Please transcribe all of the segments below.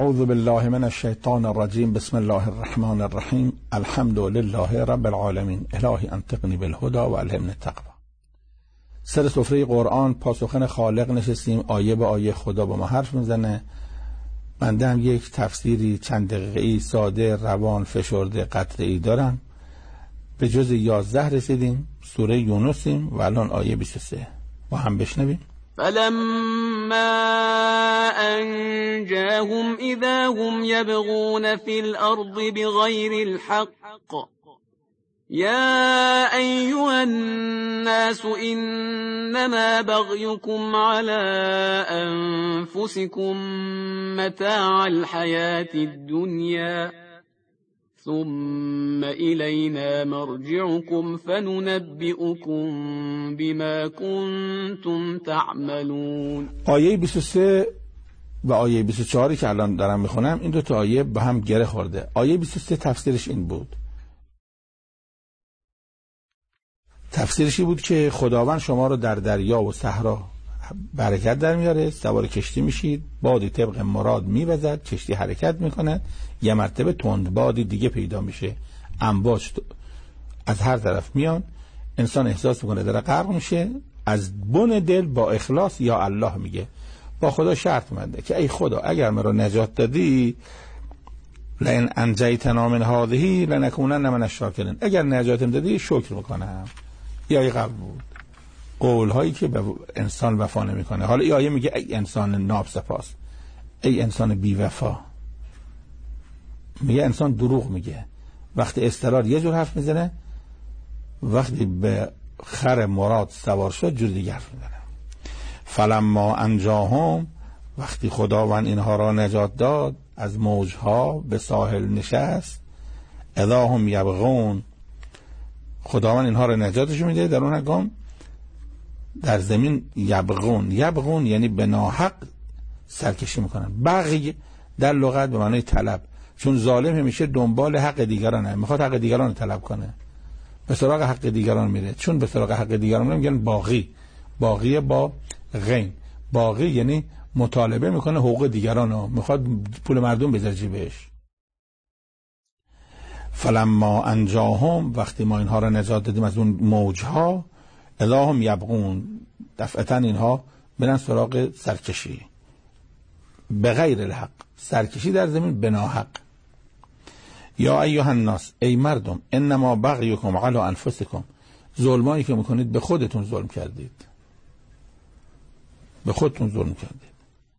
اعوذ بالله من الشیطان الرجیم. بسم الله الرحمن الرحیم. الحمد لله رب العالمین. الهی انطقنی بالهدی و الهمنی التقوی. سر سفره قرآن پاسخن خالق نشستیم. آیه به آیه خدا با ما حرف میزنه. بنده هم یک تفسیری چند دقیقه‌ای ساده، روان، فشرده، قطعه‌ای دارم. به جز 11 رسیدیم. سوره یونسیم و الان آیه 23 با هم بشنویم. فلما أنجاهم إذا هم يبغون في الأرض بغير الحق يا أيها الناس إنما بغيكم على أنفسكم متاع الحياة الدنيا ثم إلينا مرجعكم فننبئكم بما كنتم تعملون. آیه 23 و آیه 24 که الان دارم میخونم، این دو تا آیه به هم گره خورده. آیه 23 تفسیرش این بود. تفسیرش این بود که خداوند شما رو در دریا و صحرا برکت در میاره، سوار کشتی میشید، بادی طبق مراد میوزد، کشتی حرکت میکنه، یه مرتبه تند بادی دیگه پیدا میشه، امواج از هر طرف میان، انسان احساس میکنه داره غرق میشه، از بن دل با اخلاص یا الله میگه، با خدا شرط منده که ای خدا اگر مرا نجات دادی لئن انجیتنا من هذه لنکونن من الشاکرین، اگر نجاتم دادی شکر میکنم. یا ای قبل بود قول هایی که به انسان وفا نمیکنه. حالا این آیه میگه ای انسان نابسپاس، ای انسان بی وفا، میگه انسان دروغ میگه، وقتی استقرار یه جور حرف میزنه، وقتی به خر مراد سوار شد جور دیگر حرف میزنه. فلما انجاهم، وقتی خداوند اینها را نجات داد، از موجها به ساحل نشست، اذا هم یبغون، خداوند اینها را نجاتش میده، در اون هنگام در زمین یبغون، یبغون یعنی به ناحق سرکشی میکنن. بغی در لغت به معنای طلب، چون ظالم همیشه دنبال حق دیگرانه، میخواد حق دیگران رو طلب کنه، به سراغ حق دیگران میره. چون به سراغ حق دیگران میره میگن باغی، باغی با غین، باغی یعنی مطالبه میکنه حقوق دیگران رو، میخواد پول مردم بذاره جیبش. فلما انجاهم، وقتی ما اینها را نجات دادیم از اون موجها، اذا هم یبغون، دفعتا اینها برن سراغ سرکشی، به غیر الحق، سرکشی در زمین به ناحق. یا ایها الناس، ای مردم، انما بغیکم علی انفسکم، ظلمایی که میکنید به خودتون ظلم کردید، به خودتون ظلم کردید.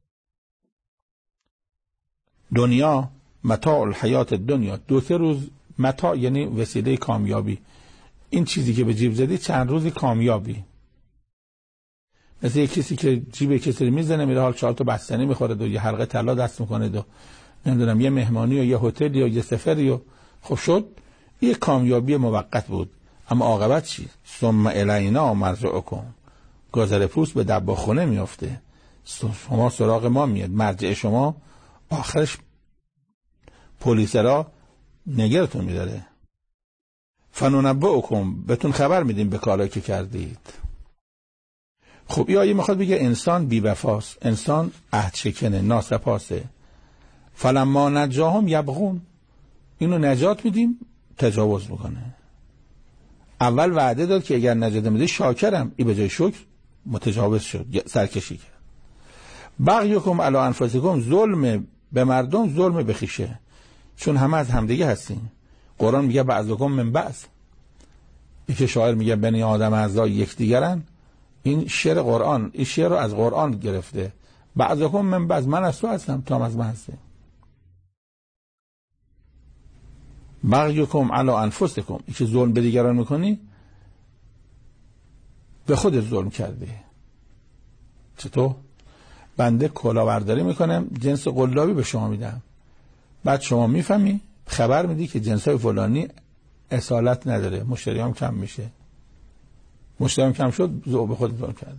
دنیا متاع الحیات الدنیا، 2-3 روز متاع یعنی وسیله کامیابی، این چیزی که به جیب زدی چند روزی کامیابی. مثل یک کسی که جیب کسی رو میزنه میره حال 4 تا بستنی میخوره و یه حلقه طلا دست میکنه و نمیدونم یه مهمانی و یه هتلی و یه سفری و خب شد، یه کامیابی موقت بود، اما عاقبت چی؟ ثم الینا مرجعکم، گذر پوست به دباخونه میافته، شما سراغ ما میاد، مرجع شما آخرش پلیس را نگرتون میداره. فننبئکم، بهتون خبر میدیم به کارایی که کردید. خب این آیه میخواد بگه انسان بی وفاست، انسان عهد شکنه، ناسپاسه. فلما نجاهم یبغون، اینو نجات میدیم تجاوز میکنه. اول وعده داد که اگر نجات میده شاکرم، این به جای شکر متجاوز شد، سرکشی کرد. بغیکم علی انفسکم، ظلم به مردم، ظلم به خویشه، چون همه از همدیگه هستیم. قرآن میگه بعضکم من بعض، یکی شاعر میگه بنی آدم اعضای یکدیگرن، این شعر قرآن، این شعر رو از قرآن گرفته. بعضکم من بعض، من از تو هستم، تو هم از من هستی. بغیکم علی انفسکم، این که ظلم به دیگران میکنی به خودت ظلم کردی. چطور؟ بنده کلاهبرداری میکنم، جنس قلابی به شما میدم، بعد شما میفهمی، خبر میدی که جنسای فلانی اصالت نداره، مشتری هم کم میشه، مشتری هم کم شد، به خود ظلم کردم.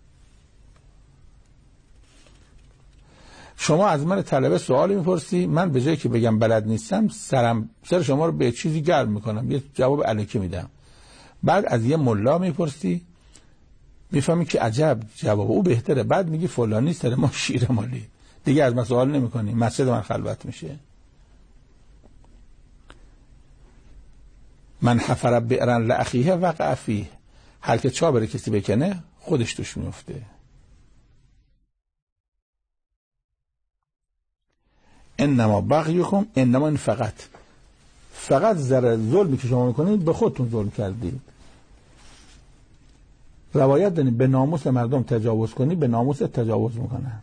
شما از من طلبه سوالی میپرسی، من به جایی که بگم بلد نیستم، سر شما رو به چیزی گرم میکنم، یه جواب الکی میدم. بعد از یه ملا میپرسی، میفهمی که عجب جواب او بهتره، بعد میگی فلانی سر ما شیر مالی، دیگه از من سوال نمی‌کنی، مسجد من خلوت میشه. من حفر بئرا لاخیه وقع فیه، هر که چا بره کسی بکنه خودش توش میفته. انما بغیکم، انما این فقط ظلمی که شما میکنید به خودتون ظلم کردید. روایت داریم به ناموس مردم تجاوز کنی به ناموس تجاوز میکنن.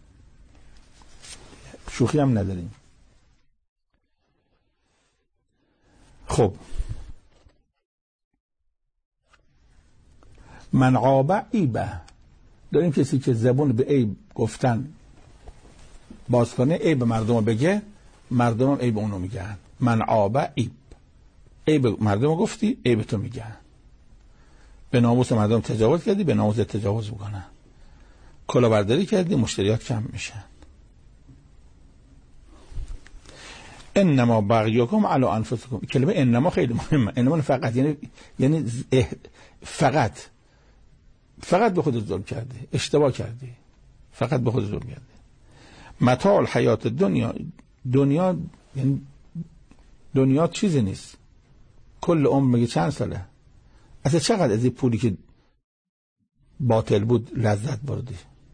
شوخی هم نداریم. خب من عاب عیبه، داریم کسی که زبون به عیب گفتن باز کنه، عیب مردم رو بگه، مردم هم عیب اونو میگن. من عاب عیب مردم رو گفتی، عیب تو میگن. به ناموس مردم تجاوز کردی، به ناموس تجاوز میکنن. کلاهبرداری کردی، مشتریات کم میشن. انما بغیکم علی انفسکم، کلمه انما خیلی مهمه. انما فقط یعنی فقط به خودت ظلم کردی، اشتباه کردی، فقط به خودت ظلم کردی. متاع الحیات دنیا یعنی دنیا چیزی نیست. کل عمر میگه چند ساله؟ اصلا چقدر از این پولی که باطل بود لذت بردی؟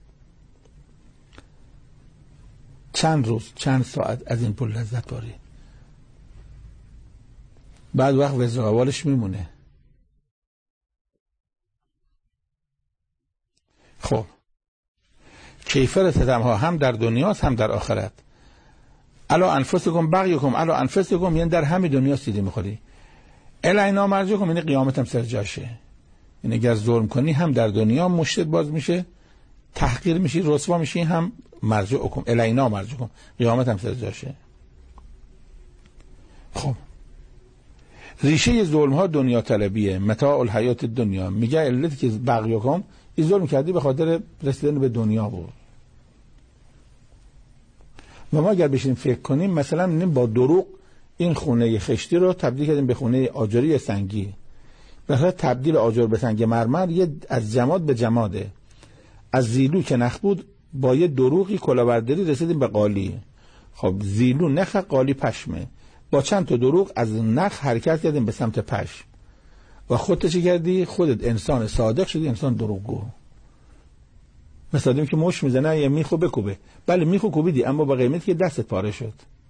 چند روز، چند ساعت از این پول لذت بردی؟ بعد وقت وزر اولش میمونه. خب کیفر ستمها هم در دنیاست هم در آخرت. الا انفسکم بغیکم الا انفسکم، یعنی در همین دنیا سیدی میخوری. الینا مرجعکم، یعنی قیامت هم سر جاشه. یعنی اگر ظلم کنی هم در دنیا مشتت باز میشه، تحقیر میشی، رسوا میشی، هم مرجعکم الینا مرجعکم، قیامت هم سر جاشه. خب ریشه ظلم ها دنیا طلبیه، متاع الحیات دنیا. میگه علتی که بغیکم این ظلم کردی به خاطر رسیدن به دنیا بود. و ما اگر بشینیم فکر کنیم، مثلا می‌بینیم با دروغ این خونه خشتی رو تبدیل کردیم به خونه آجری سنگی. مثلا تبدیل آجر به سنگ مرمر یه از جماد به جماده. از زیلو که نخ بود با یه دروغی کلاهبرداری رسیدیم به قالی. خب زیلو نخ، قالی پشمه. با چند تا دروغ از نخ حرکت کردیم به سمت پشم. و خودت چی کردی؟ خودت انسان صادق شدی، انسان دروغگو. مثلا دیم که مش میزنه یه میخو بکوبه، بله میخو کوبیدی، اما با قیمتی که دستت پاره شد.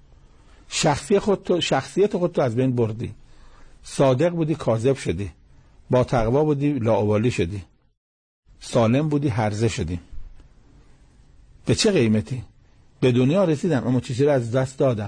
شخصیت خودتو از بین بردی. صادق بودی، کاذب شدی. با تقوا بودی، لاابالی شدی. سالم بودی، هرزه شدی. به چه قیمتی؟ به دنیا رسیدم اما چیزی رو از دست دادم.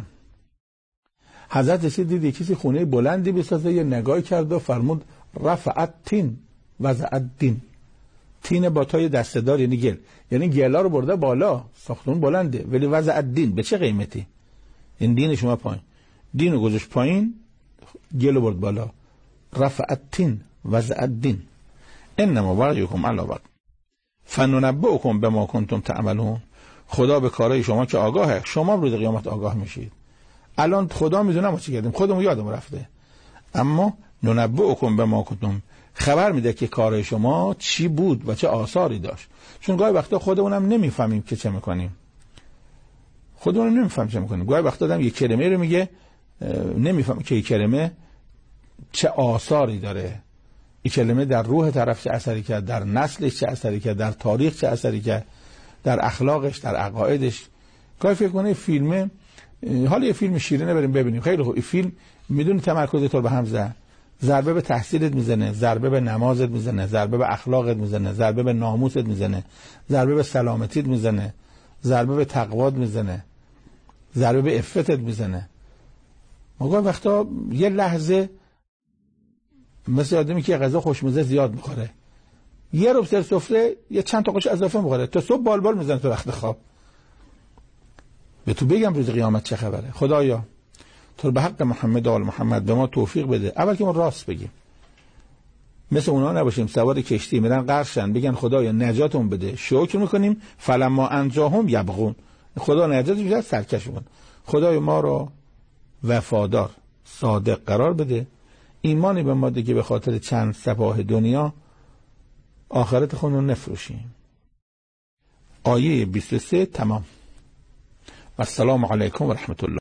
حضرت رسید دید کسی خونه بلندی بسازه، یه نگاه کرد و فرمود رفعت تین وضعت دین. تین با تای دسته‌دار یعنی گل، یعنی گلا رو برده بالا، ساختمون بلنده، ولی وضعت دین. به چه قیمتی؟ این دین شما پایین، دین رو گذاشت پایین، گل رو برد بالا. رفعت تین وضعت دین. انما بغیکم علی بغی فننبئکم بما کنتم تعملون. خدا به کارهای شما که آگاهه، شما روز قیامت آگاه میشید. الان خدا میدونه ما چی کردیم، خودمون یادمون رفته، اما ننبئکم بما کنتم، خبر میده که کارهای شما چی بود و چه آثاری داشت. چون گاهی وقتا خودمونم نمیفهمیم که چه میکنیم. خودمون نمیفهمیم چه میکنیم. گاهی وقتا آدم یک کلمه رو میگه نمیفهمه که این کلمه چه آثاری داره. این کلمه در روح طرف چه اثری کرد، در نسلش چه اثری کرد، در تاریخ چه اثری کرد، در اخلاقش، در عقایدش. گاهی فکر کنه فیلمه، حالا یه فیلم شیرینه بریم ببینیم، خیلی خوب، این فیلم میدونی تمرکزت رو به هم زد، ضربه به تحصیلت میزنه، ضربه به نمازت میزنه، ضربه به اخلاقت میزنه، ضربه به ناموست میزنه، ضربه به سلامتیت میزنه، ضربه به تقوات میزنه، ضربه به عفتت میزنه. موقع وقتا یه لحظه مثل آدمی که غذا خوشمزه زیاد میخوره، یه رو سر سفره یه چند تا قش اضافه میخوره، تا صبح بالبال میزنه تو وقت خواب. به تو بگم روز قیامت چه خبره. خدایا تو به حق محمد و آل محمد به ما توفیق بده. اول که ما راست بگیم، مثل اونا نباشیم سوار کشتی میرن غرقشن بگن خدایا نجاتمون بده، شکر میکنیم فلما انجاهم یبغون، خدا نجات میده سرکشمون. خدایا ما رو وفادار صادق قرار بده، ایمانی به ما ده که به خاطر چند سپاه دنیا آخرت خودمون نفروشیم. آیه 23 تمام. و السلام علیکم و رحمت الله.